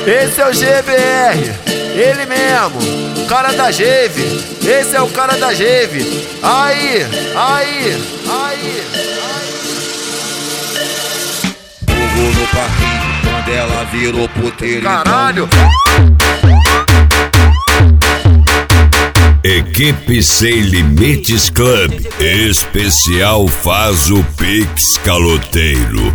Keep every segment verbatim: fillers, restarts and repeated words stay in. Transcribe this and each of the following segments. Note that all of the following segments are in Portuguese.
Esse é o G B R, ele mesmo, cara da Geve. Esse é o cara da Geve. Aí, aí, aí, aí. Fogo no parquinho, quando ela virou puteiro. Caralho! Equipe Sem Limites Club especial faz o Pix Caloteiro.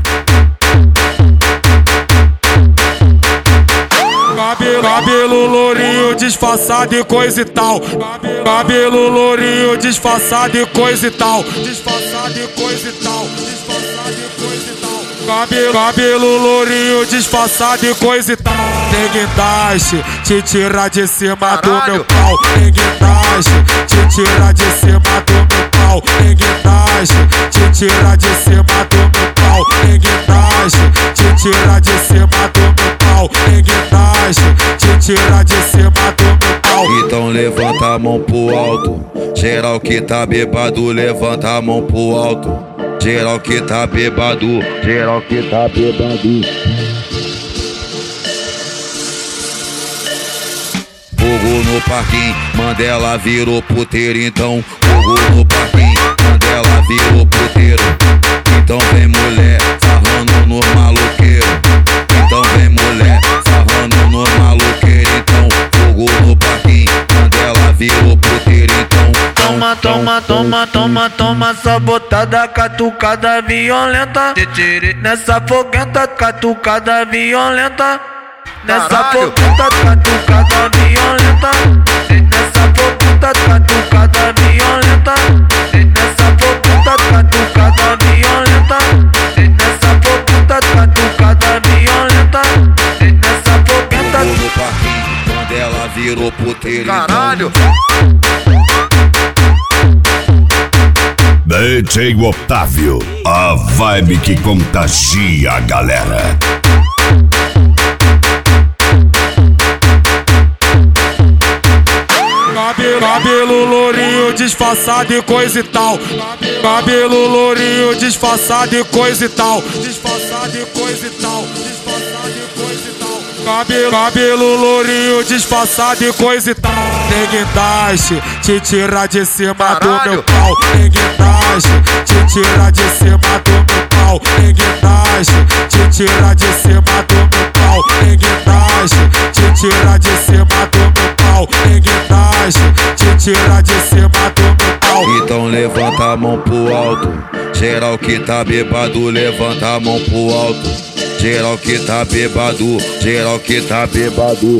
Cabelo, cabelo lourinho disfarçado e coisa e tal. Cabelo lourinho disfarçado e coisa e tal. Disfarçado e coisa e tal. Disfarçado e coisa e tal. Cabelo, cabelo lourinho disfarçado e coisa e tal. Tem guindaste, te tira de cima Caralho. do meu pau. Tem guindaste, te tira de cima do meu pau. Tem guindaste, te tira de cima do meu pau. Tem guindaste, te tira de cima do meu pau. Tem guindaste, te tira de cima do meu pau. Então levanta a mão pro alto. Geral que tá bebado, levanta a mão pro alto. Geral que tá bebado, geral que tá bebado. Fogo no parquinho, Mandela virou puteiro. Então fogo no parquinho, Mandela virou puteiro. Então vem mulher, sarrando no maloqueiro. Então vem mulher, sarrando no maloqueiro. Então fogo no parquinho, Mandela virou puteiro. Então Toma, toma, toma, toma, toma, sabotada, catucada violenta. Nessa foguenta, catucada violenta. Nessa Caralho. foguenta, catucada violenta. Nessa foguenta, catucada violenta. Nessa foguenta, catucada violenta. Nessa foguenta, catucada violenta. Nessa foguenta. fogo no parquinho, Mandela virou puteiro. Caralho! D J Otávio, a vibe que contagia a galera. Cabelo, cabelo lourinho disfarçado e coisa e tal. Cabelo lourinho disfarçado e coisa e tal. Disfarçado e coisa e tal. Disfarçado e coisa e tal. Cabelo, cabelo lourinho disfarçado e coisa e tal. Tem guindaste, te tira de cima Caralho. do meu pau. Tem guindaste, te tira de cima do meu pau. Tem guindaste, te tira de cima do meu pau. Tem guindaste, te tira de cima do meu pau. Tem guindaste, te tira de cima do meu pau. Então levanta a mão pro alto. Geral que tá bebado, levanta a mão pro alto. Geral que tá bebado, geral que tá bebado.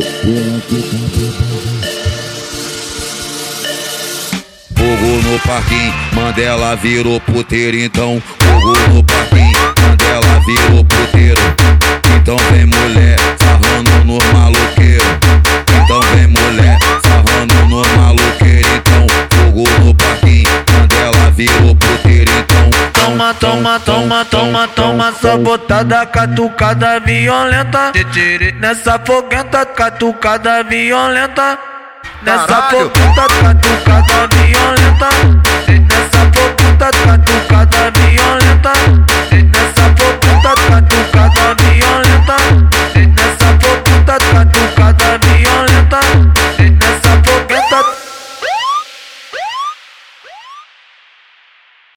Fogo no parquinho, Mandela virou puteiro. Então fogo no parquinho, Mandela virou puteiro. Então vem mulher, sarrando no maloqueiro. Então vem mulher, sarrando no maloqueiro. Então fogo no parquinho, Mandela virou puteiro. Então Toma, toma, toma, toma, toma, sabotada, catucada violenta. Nessa foguenta, catucada violenta. Nessa Caralho. foguenta, catucada violenta. Nessa foguenta, catucada